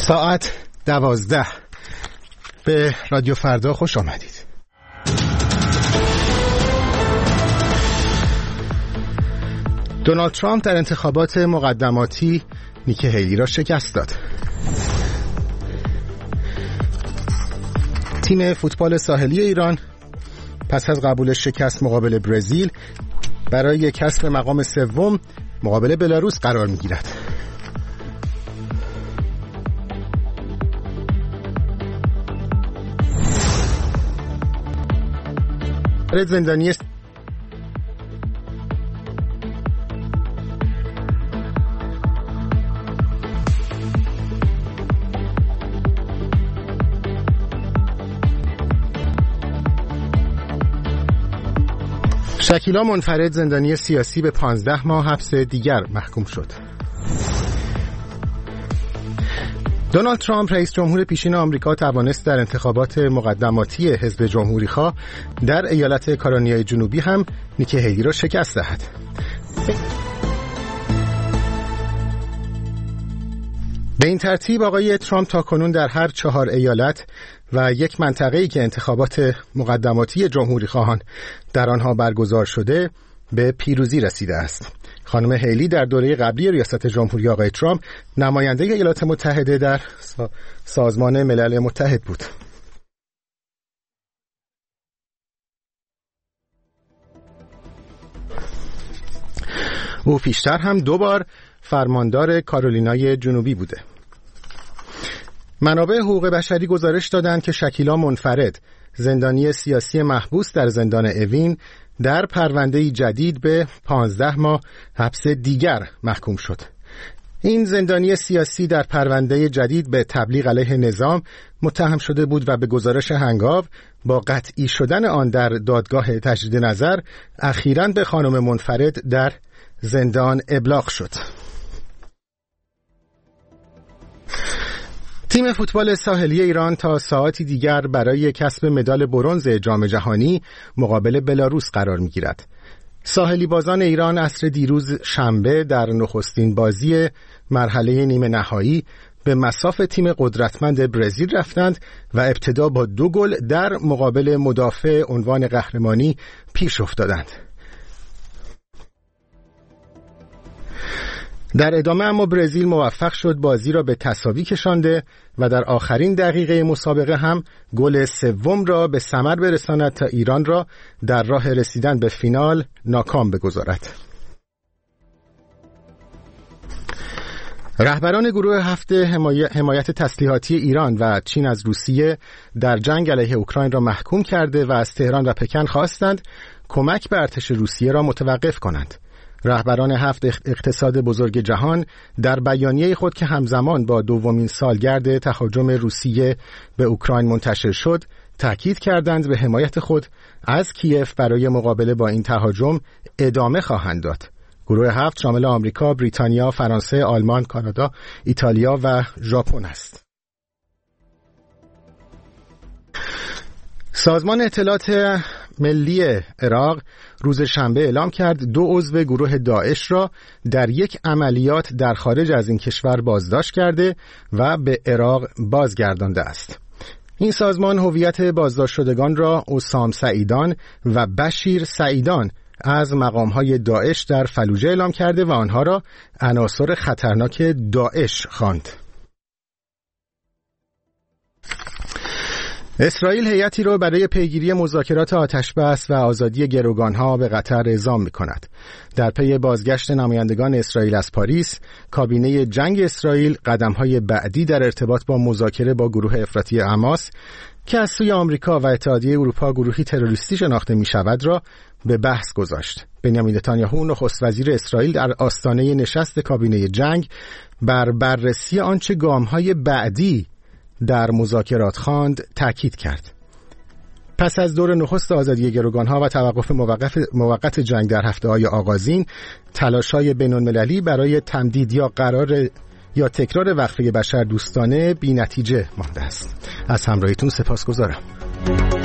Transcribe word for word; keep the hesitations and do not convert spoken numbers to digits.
ساعت دوازده. به رادیو فردا خوش آمدید. دونالد ترامپ در انتخابات مقدماتی نیکی هیلی را شکست داد. تیم فوتبال ساحلی ایران پس از قبول شکست مقابل برزیل برای کسب مقام سوم مقابل بلاروس قرار می‌گیرد. زندانی است شکیلا منفرد زندانی سیاسی به پانزده ماه حبس دیگر محکوم شد. دونالد ترامپ رئیس جمهور پیشین آمریکا توانست در انتخابات مقدماتی حزب جمهوری‌خواه در ایالت کارولینای جنوبی هم نیکی هیلی را شکست دهد. به این ترتیب آقای ترامپ تاکنون در هر چهار ایالت و یک منطقه‌ای که انتخابات مقدماتی جمهوری‌خواهان در آنها برگزار شده به پیروزی رسیده است. خانم هیلی در دوره قبلی ریاست جمهوری آقای ترامپ نماینده ایالات متحده در سازمان ملل متحد بود. او پیشتر هم دو بار فرماندار کارولینای جنوبی بوده. منابع حقوق بشری گزارش دادند که شکیلا منفرد زندانی سیاسی محبوس در زندان اوین در پرونده‌ای جدید به پانزده ماه حبس دیگر محکوم شد. این زندانی سیاسی در پرونده جدید به تبلیغ علیه نظام متهم شده بود و به گزارش هنگام با قطعی شدن آن در دادگاه تجدید نظر اخیراً به خانم منفرد در زندان ابلاغ شد. تیم فوتبال ساحلی ایران تا ساعتی دیگر برای کسب مدال برنز جام جهانی مقابل بلاروس قرار می‌گیرد. ساحلی بازان ایران عصر دیروز شنبه در نخستین بازی مرحله نیمه نهایی به مصاف تیم قدرتمند برزیل رفتند و ابتدا با دو گل در مقابل مدافع عنوان قهرمانی پیش افتادند. در ادامه اما برزیل موفق شد بازی را به تساوی کشانده و در آخرین دقیقه مسابقه هم گل سوم را به ثمر برساند تا ایران را در راه رسیدن به فینال ناکام بگذارد. رهبران گروه هفت حمایت تسلیحاتی ایران و چین از روسیه در جنگ علیه اوکراین را محکوم کرده و از تهران و پکن خواستند کمک به ارتش روسیه را متوقف کنند. رهبران هفت اقتصاد بزرگ جهان در بیانیه خود که همزمان با دومین سالگرد تهاجم روسیه به اوکراین منتشر شد، تاکید کردند به حمایت خود از کیف برای مقابله با این تهاجم ادامه خواهند داد. گروه هفت شامل آمریکا، بریتانیا، فرانسه، آلمان، کانادا، ایتالیا و ژاپن است. سازمان اطلاعات ملی عراق روز شنبه اعلام کرد دو عضو گروه داعش را در یک عملیات در خارج از این کشور بازداشت کرده و به عراق بازگردانده است. این سازمان هویت بازداشت شدگان را اسام سعیدان و بشیر سعیدان از مقام‌های داعش در فلوجه اعلام کرده و آنها را عناصر خطرناک داعش خواند. اسرائیل هیئتی را برای پیگیری مذاکرات آتشبس و آزادی گروگانها به قطر اعزام می‌کند. در پی بازگشت نمایندگان اسرائیل از پاریس، کابینه جنگ اسرائیل قدم‌های بعدی در ارتباط با مذاکره با گروه افراطی حماس که از سوی آمریکا و اتحادیه اروپا گروهی تروریستی شناخته می‌شود را به بحث گذاشت. بنیامین نتانیاهو نخست وزیر اسرائیل در آستانه نشست کابینه جنگ بر بررسی آنچه گام‌های بعدی در مذاکرات خواند تاکید کرد. پس از دور نخست آزادی گروگانها و توقف موقت, موقت جنگ در هفته‌های آغازین، تلاش‌های بین‌المللی برای تمدید یا قرار یا تکرار وقفه بشر دوستانه بی‌نتیجه مانده است. از همراهیتون سپاسگزارم.